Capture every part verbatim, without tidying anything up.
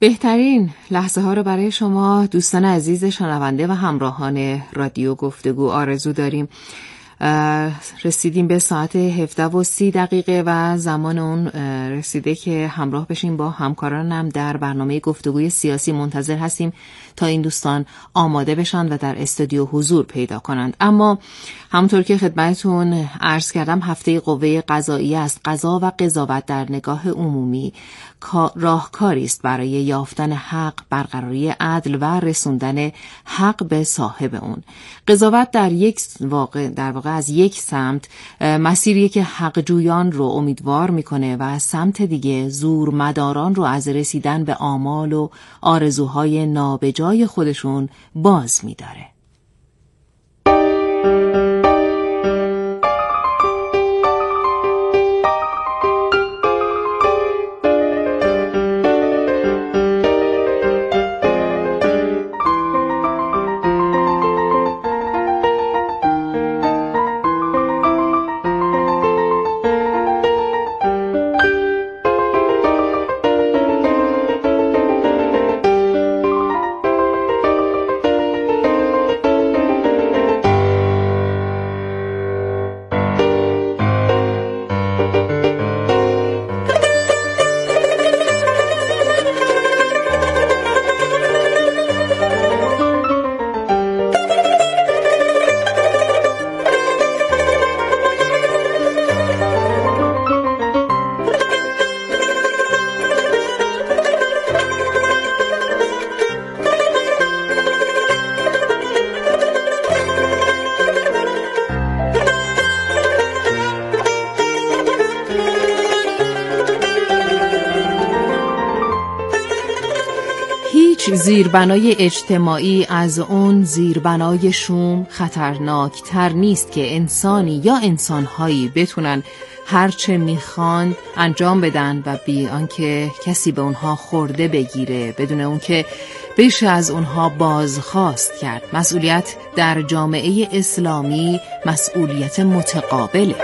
بهترین لحظه ها رو برای شما دوستان عزیز شنونده و همراهان رادیو گفتگو آرزو داریم. رسیدیم به ساعت هفده و سی دقیقه و زمان اون رسیده که همراه بشیم با همکارانم در برنامه گفتگوی سیاسی. منتظر هستیم تا این دوستان آماده بشن و در استودیو حضور پیدا کنند. اما همونطور که خدمتتون عرض کردم هفته قوه قضاییه است. قضا و قضاوت در نگاه عمومی راهکاری است برای یافتن حق، برقراری عدل و رسوندن حق به صاحب اون. قضاوت در یک واقع در واقع از یک سمت مسیری که حق جویان رو امیدوار میکنه و از سمت دیگه زور مداران رو از رسیدن به آمال و آرزوهای نابجای خودشون باز میداره. زیربنای اجتماعی از اون زیربنای شوم خطرناکتر نیست که انسانی یا انسانهایی بتونن هرچه میخوان انجام بدن و بی آنکه کسی به اونها خورده بگیره، بدون اون که بشه از اونها بازخواست کرد. مسئولیت در جامعه اسلامی مسئولیت متقابله.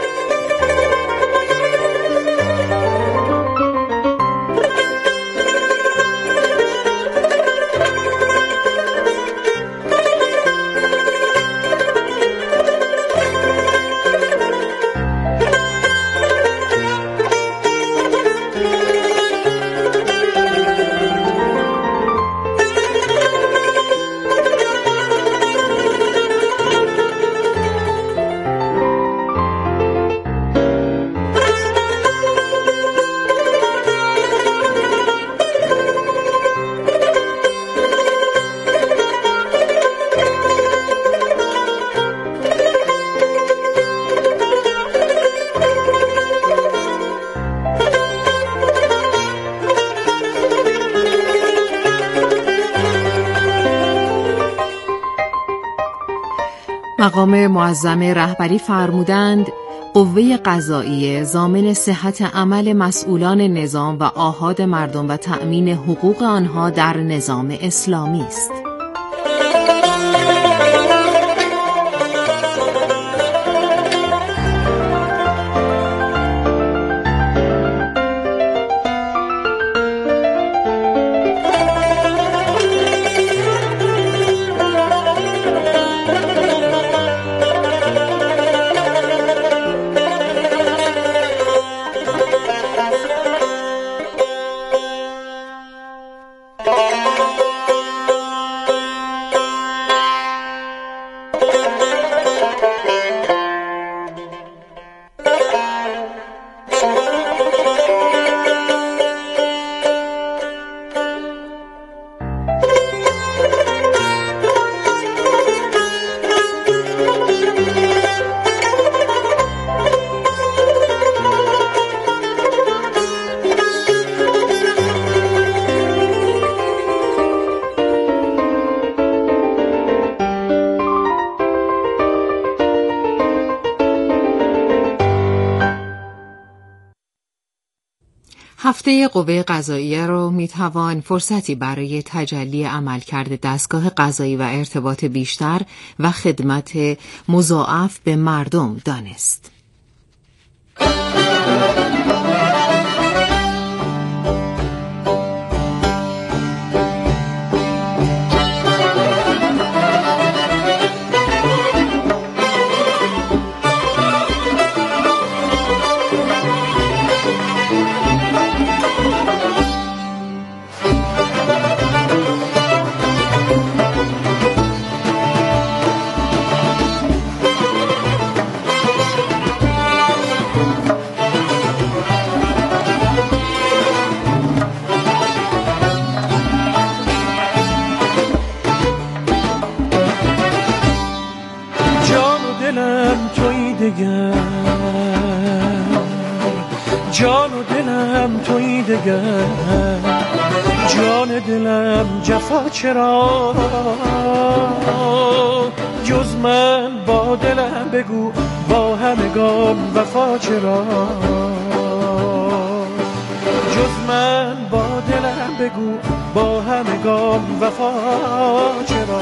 مقام معظم رهبری فرمودند قوه قضاییه ضامن صحت عمل مسئولان نظام و آحاد مردم و تأمین حقوق آنها در نظام اسلامی است. هفته قوه قضاییه رو میتوان فرصتی برای تجلی عملکرد دستگاه قضایی و ارتباط بیشتر و خدمت مضاعف به مردم دانست. جان و دلم تویی دگر، جان دلم جفا چرا، جز من با دلم بگو با همگان وفا چرا، جز من با دلم بگو با همگان وفا چرا.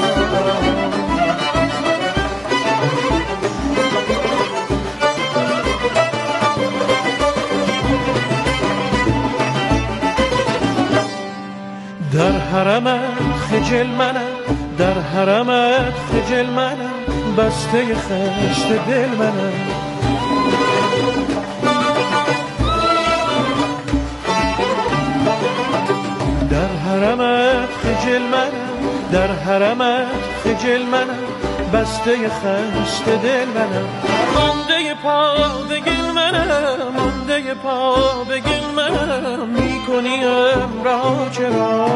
در حرمت خجل منم، در حرمت خجل منم، بسته خشت دل منم. در حرمت خجل منم، در حرمت خجل منم، بسته خشت دل منم. مانده پا به گل منم، مانده پا به گل منم، میکنیم رها چرا،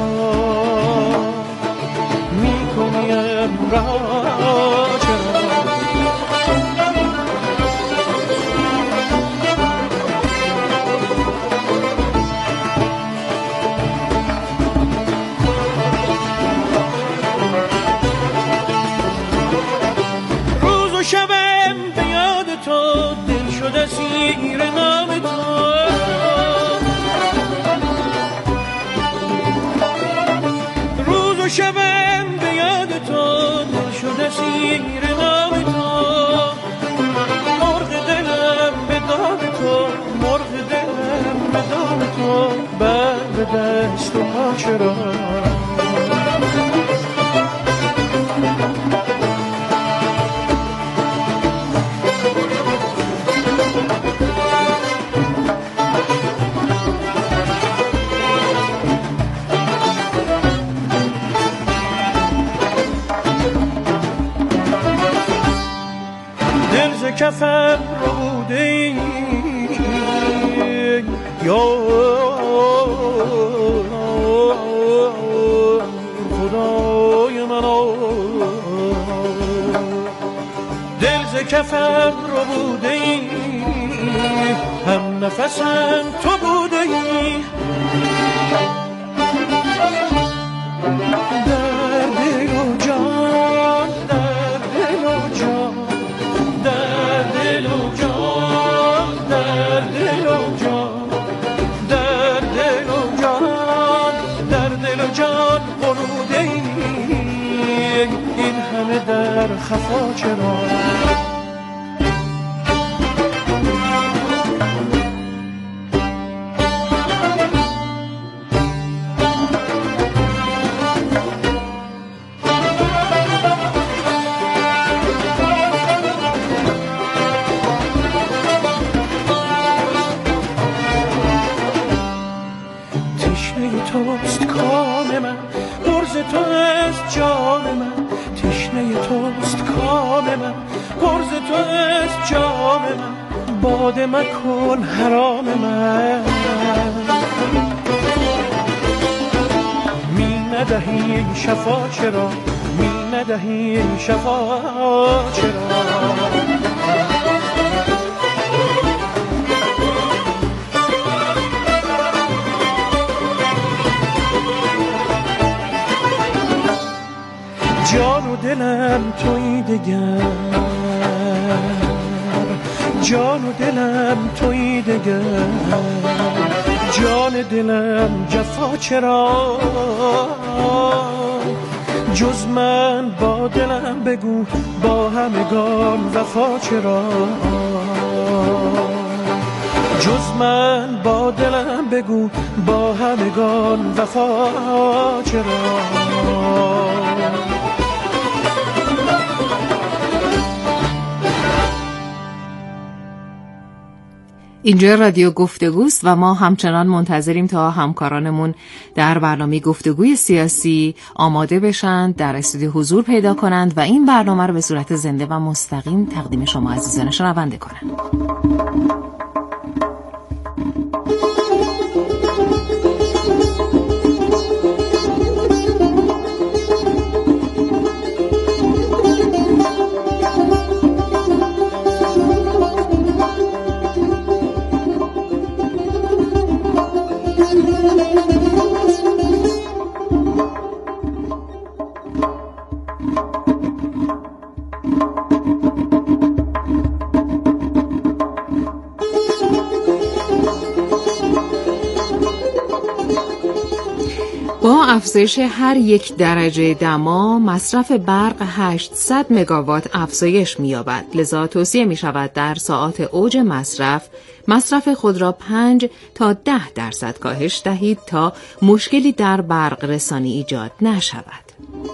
میکنیم رها چرا. روز و شبم به یاد تو، دل شده سیر نام تو. روز و شبم به یاد تو، دل شده سیر نام تو. مرغ دلم به دام تو، مرغ دلم به دام تو، بر به دست و پا چرا. کفم رو بوده یا خدای منو، دل ز کفم رو بوده هم نفسم تو بوده. در دل و جان، در دل و جان، در دل و جان، در دل و جان، در دل و جان، در دل و جان قنوده ای، این همه در خفا چرا. توست کام من، پرز تو است جان من. تشنه توست کام من، پرز تو است جان من. باده مکن حرام من، می ندهی شفا چرا، می ندهی شفا چرا. جان و دلم تویی دگر، جان و دلم تویی دگر، جان دلم جفا چرا. جز من با دلم بگو با همگان وفا چرا. جز من با دلم بگو با همگان وفا چرا. اینجا رادیو گفتگوست و ما همچنان منتظریم تا همکارانمون در برنامه گفتگوی سیاسی آماده بشند، در استودیو حضور پیدا کنند و این برنامه رو به صورت زنده و مستقیم تقدیم شما عزیزان شنونده کنند. با افزایش هر یک درجه دما مصرف برق هشتصد مگاوات افزایش می‌یابد. لذا توصیه می‌شود در ساعات اوج مصرف مصرف خود را پنج تا ده درصد کاهش دهید تا مشکلی در برق رسانی ایجاد نشود.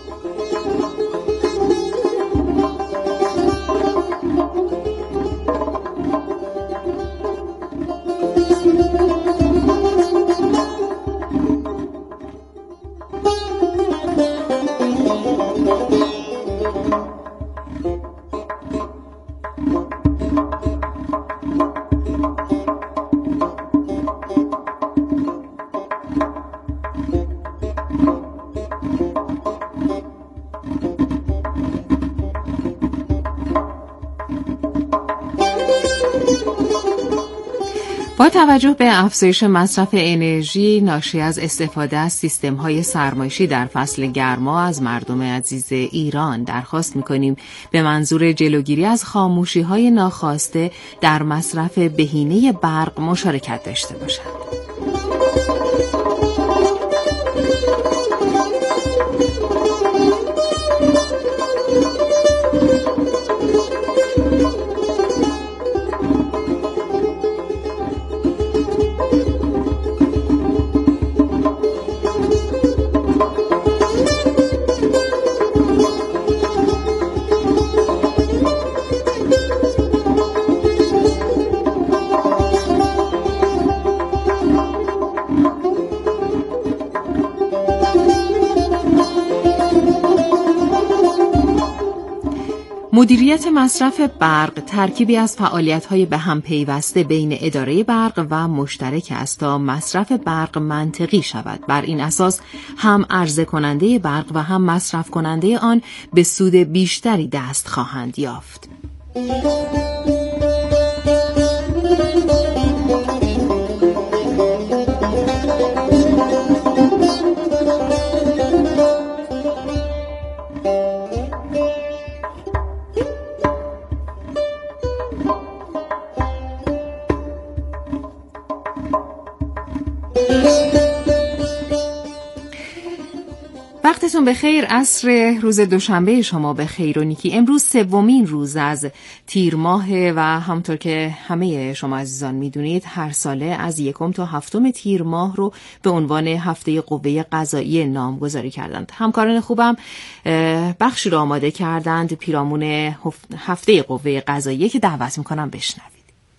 با توجه به افزایش مصرف انرژی ناشی از استفاده از سیستم‌های سرمایشی در فصل گرما از مردم عزیز ایران درخواست می‌کنیم به منظور جلوگیری از خاموشی‌های ناخواسته در مصرف بهینه برق مشارکت داشته باشند. مدیریت مصرف برق ترکیبی از فعالیت‌های به هم پیوسته بین اداره برق و مشترک است تا مصرف برق منطقی شود. بر این اساس هم عرضه کننده برق و هم مصرف کننده آن به سود بیشتری دست خواهند یافت. وقتتون بخیر. عصر روز دوشنبه شما بخیر و نیکی. امروز سومین روز از تیر ماه و همونطور که همه شما عزیزان میدونید هر ساله از یکم تا هفتم تیر ماه رو به عنوان هفته قوه قضاییه نامگذاری کردند. همکاران خوبم بخشی رو آماده کردند پیرامون هفته قوه قضاییه که دعوت میکنم بشنوید.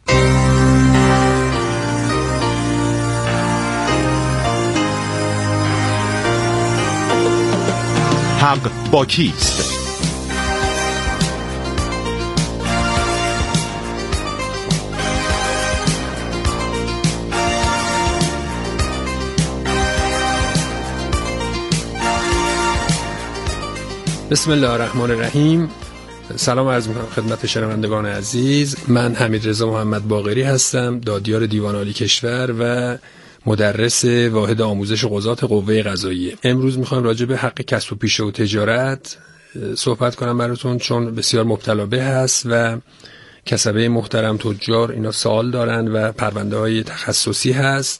حق با کیست؟ بسم الله الرحمن الرحیم. سلام عرض می‌کنم خدمت شنوندگان عزیز. من حمیدرضا محمد باقری هستم، دادیار دیوان عالی کشور و مدرس واحد آموزش قضات قوه قضاییه. امروز میخوام راجع به حق کسب و پیشه و تجارت صحبت کنم براتون، چون بسیار مبتلا به هست و کسبه محترم تجار اینا سوال دارن و پرونده های تخصصی هست.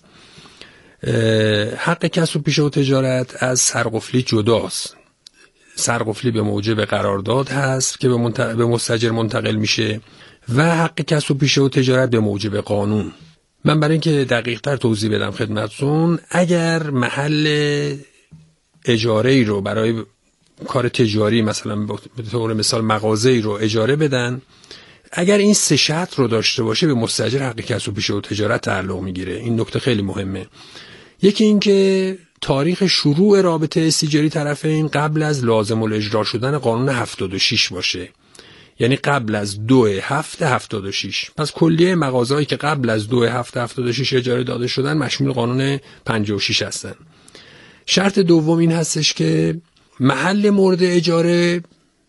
حق کسب و پیشه و تجارت از سرقفلی جداست. سرقفلی به موجب قرارداد هست که به, منت... به مستاجر منتقل میشه و حق کسب و پیشه و تجارت به موجب قانون. من برای اینکه دقیق تر توضیح بدم خدمتتون، اگر محل اجاره ای رو برای کار تجاری مثلا به طور مثال مغازه ای رو اجاره بدن، اگر این سه شرط رو داشته باشه به مستاجر حق کسب و پیشه و تجارت تعلق میگیره. این نکته خیلی مهمه. یکی این که تاریخ شروع رابطه استیجاری طرفین قبل از لازم الاجرا شدن قانون هفتاد و شش باشه، یعنی قبل از دو هفت هفتاد و شش. پس کلیه مغازه‌ای که قبل از دو هفت هفتاد و شش اجاره داده شدن مشمول قانون پنجاه و شش هستن. شرط دوم این هستش که محل مورد اجاره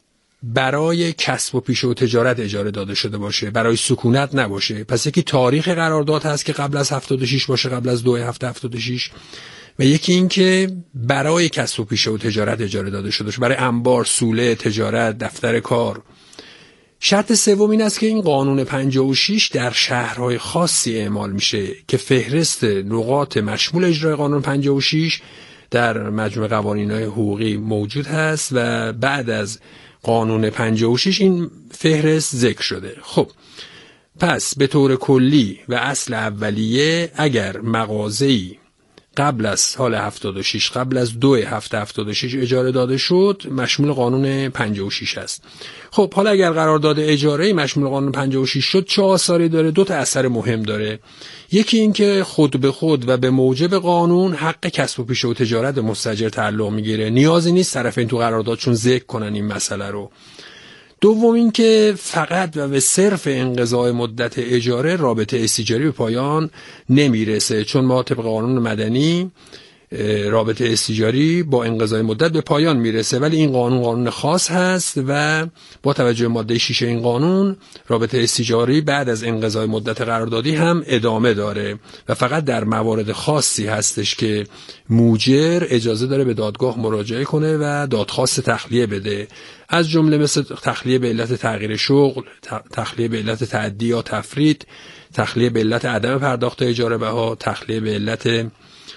برای کسب و پیشه و تجارت اجاره داده شده باشه، برای سکونت نباشه. پس یکی تاریخ قرارداد هست که قبل از هفتاد و شش باشه، قبل از دو هفته هفتاد و شش، و یکی این که برای کسب و پیشه و تجارت اجاره داده شده باشه، برای انبار، سوله، تجارت، دفتر کار. شرط سوم این است که این قانون پنجاه و شش در شهرهای خاصی اعمال میشه که فهرست نقاط مشمول اجرای قانون پنجاه و شش در مجموع قوانین‌های حقوقی موجود هست و بعد از قانون پنجاه و شش این فهرست ذکر شده. خب پس به طور کلی و اصل اولیه اگر مغازه‌ای قبل از سال هفتاد و شش، قبل از دو هفته هفتاد و شش اجاره داده شد، مشمول قانون پنجاه و شش است. خب حالا اگر قرارداد اجاره مشمول قانون پنجاه و شش شد، چه آثاری داره؟ دو تا اثر مهم داره. یکی این که خود به خود و به موجب قانون حق کسب و پیشه و تجارت به مستاجر تعلق میگیره، نیازی نیست طرفین تو قراردادشون ذکر کنن این مسئله رو. دوم این که فقط و به صرف انقضاء مدت اجاره رابطه استیجاری به پایان نمیرسه، چون ما طبق قانون مدنی رابطه استیجاری با انقضاء مدت به پایان میرسه، ولی این قانون قانون خاص هست و با توجه به ماده شش این قانون رابطه استیجاری بعد از انقضاء مدت قراردادی هم ادامه داره و فقط در موارد خاصی هستش که موجر اجازه داره به دادگاه مراجعه کنه و دادخواست تخلیه بده، از جمله مثل تخلیه به علت تغییر شغل، تخلیه به علت تعدی یا تفرید، تخلیه به علت عدم پرداخت اجاره بها، تخلیه به علت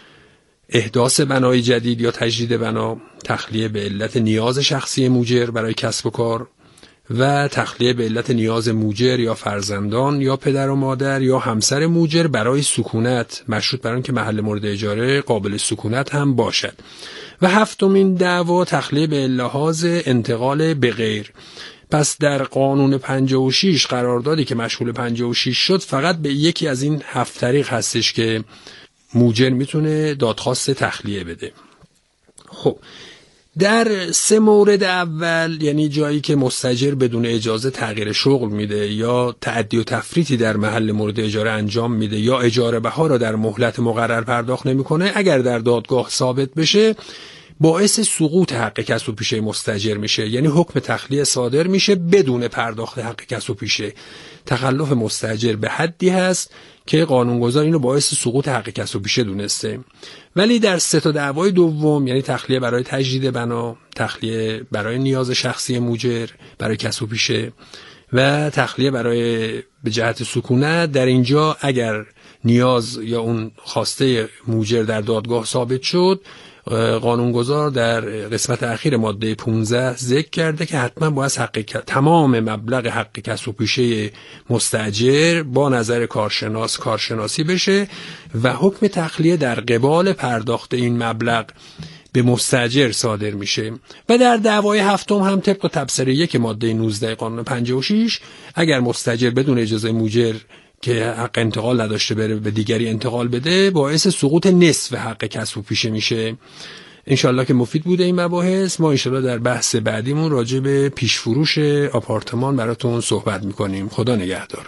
احداث بنای جدید یا تجدید بنا، تخلیه به علت نیاز شخصی موجر برای کسب و کار و تخلیه به علت نیاز موجر یا فرزندان یا پدر و مادر یا همسر موجر برای سکونت، مشروط بر آن که محل مورد اجاره قابل سکونت هم باشد. و هفتمین دعوا تخلیه به لحاظ انتقال به غیر. پس در قانون پنجاه و شش قراردادی که مشمول پنجاه و شش شد فقط به یکی از این هفت طریق هستش که موجر میتونه دادخواست تخلیه بده. خب در سه مورد اول، یعنی جایی که مستاجر بدون اجازه تغییر شغل میده یا تعدی و تفریطی در محل مورد اجاره انجام میده یا اجاره بها را در مهلت مقرر پرداخت نمیکنه، اگر در دادگاه ثابت بشه باعث سقوط حق کسب و پیشه مستاجر میشه، یعنی حکم تخلیه صادر میشه بدون پرداخت حق کسب و پیشه. تخلف مستاجر به حدی هست که قانونگذار اینو باعث سقوط حق کسب و پیشه دونسته. ولی در سه تا دعوای دوم، یعنی تخلیه برای تجدید بنا، تخلیه برای نیاز شخصی موجر برای کسب و پیشه و تخلیه برای به جهت سکونت، در اینجا اگر نیاز یا اون خواسته موجر در دادگاه ثابت شد، قانونگذار در قسمت اخیر ماده پانزده ذکر کرده که حتما باید حق تمام مبلغ حق کسب و پیشه مستاجر با نظر کارشناس کارشناسی بشه و حکم تخلیه در قبال پرداخت این مبلغ به مستاجر صادر میشه. و در دعوای هفتم هم طبق تبصره یک ماده نوزده قانون پنجاه و شش، اگر مستاجر بدون اجازه موجر که حق انتقال نداشته بره به دیگری انتقال بده، باعث سقوط نصف حق کسب و پیشه میشه. انشالله که مفید بوده این مباحث. ما انشالله در بحث بعدیمون راجع به پیش فروش آپارتمان براتون صحبت میکنیم. خدا نگهدار.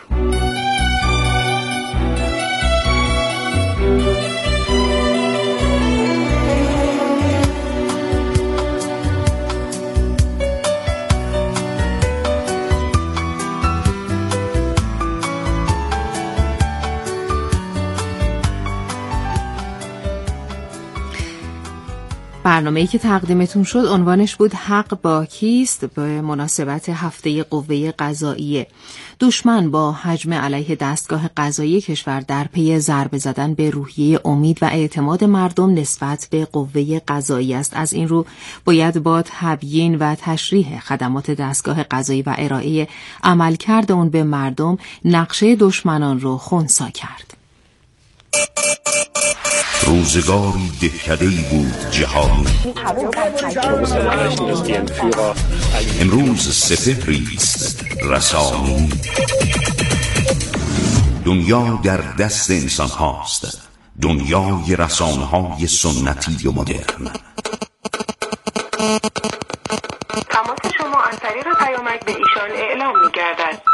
برنامه‌ای که تقدیمتون شد عنوانش بود حق با کیست، به مناسبت هفته قوه قضاییه. دشمن با حجم علیه دستگاه قضایی کشور در پی ضربه زدن به روحیه امید و اعتماد مردم نسبت به قوه قضایی است. از این رو باید با تبیین و تشریح خدمات دستگاه قضایی و ارائه عملکرد اون به مردم نقشه دشمنان رو خنثی کرد. روزگاری دهکده‌ای بود جهانی، امروز سپهری است رسانی. دنیا در دست انسان هاست، دنیای رسانه های سنتی و مدرن. تماس شما از طریق پیامک به ایشان اعلام می گردد.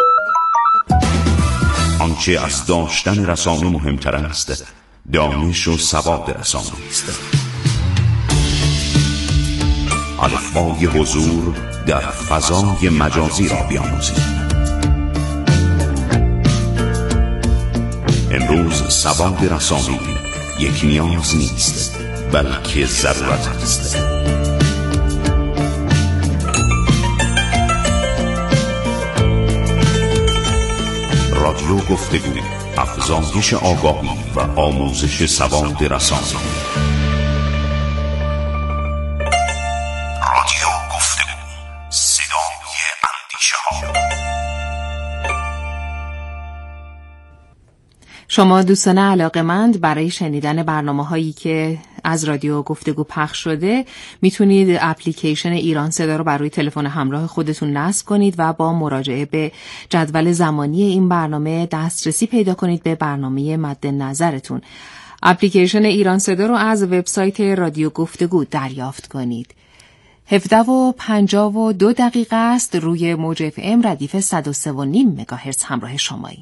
آنچه از داشتن رسانه مهمتر است، دانش و سواد رسانه است. الفبای حضور در فضای مجازی را بیاموزید. امروز سواد رسانی یک نیاز نیست، بلکه ضرورت است. رادیو گفتگو، افزایش آگاهی و آموزش سواد رسانی. رادیو گفتگو، صدای اندیشه ها. شما دوستان علاقه‌مند برای شنیدن برنامه‌هایی که از رادیو گفتگو پخش شده میتونید اپلیکیشن ایران صدا رو بر روی تلفن همراه خودتون نصب کنید و با مراجعه به جدول زمانی این برنامه دسترسی پیدا کنید به برنامه مد نظرتون. اپلیکیشن ایران صدا رو از وبسایت رادیو گفتگو دریافت کنید. هفده و پنجاه و دو دقیقه است. روی موج اف ام ردیف صد و سه و نیم مگاهرتز همراه شماییم.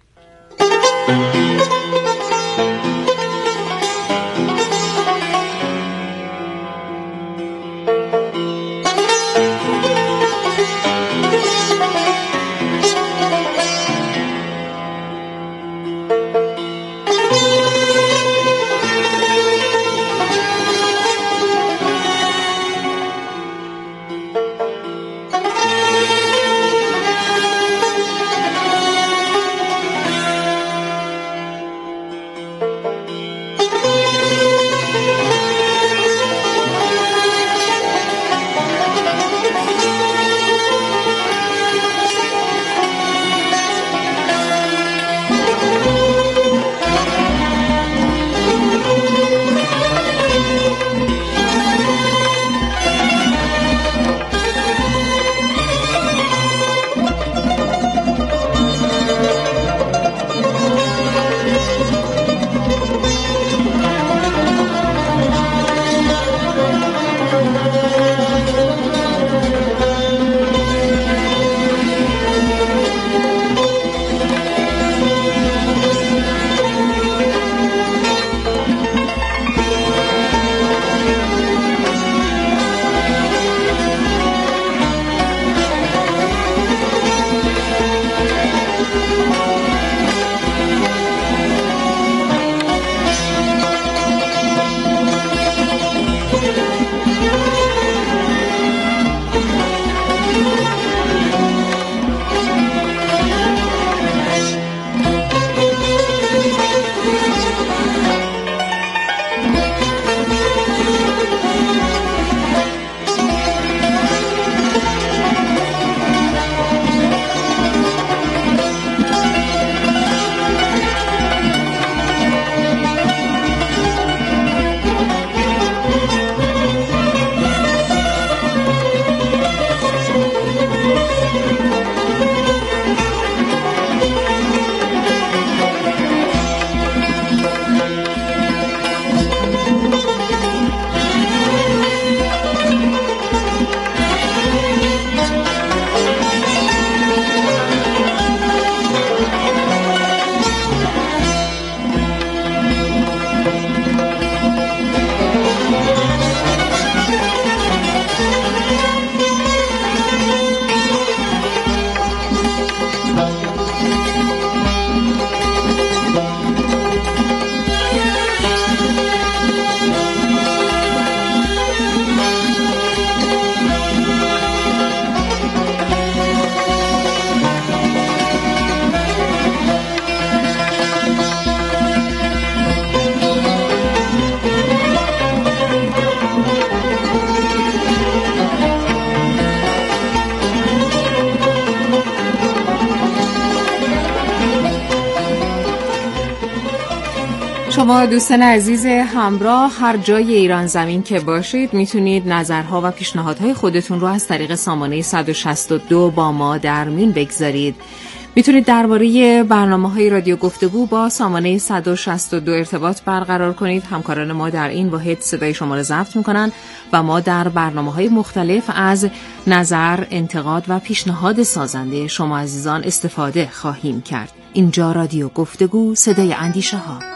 شما دوستان عزیز همراه هر جای ایران زمین که باشید میتونید نظرها و پیشنهادهای خودتون رو از طریق سامانه صد و شصت و دو با ما در میون بگذارید. میتونید درباره برنامه‌های رادیو گفتگو با سامانه صد و شصت و دو ارتباط برقرار کنید. همکاران ما در این واحد صدای شما رو ضبط میکنن و ما در برنامه‌های مختلف از نظر، انتقاد و پیشنهاد سازنده شما عزیزان استفاده خواهیم کرد. اینجا رادیو گفتگو، صدای اندیشه ها.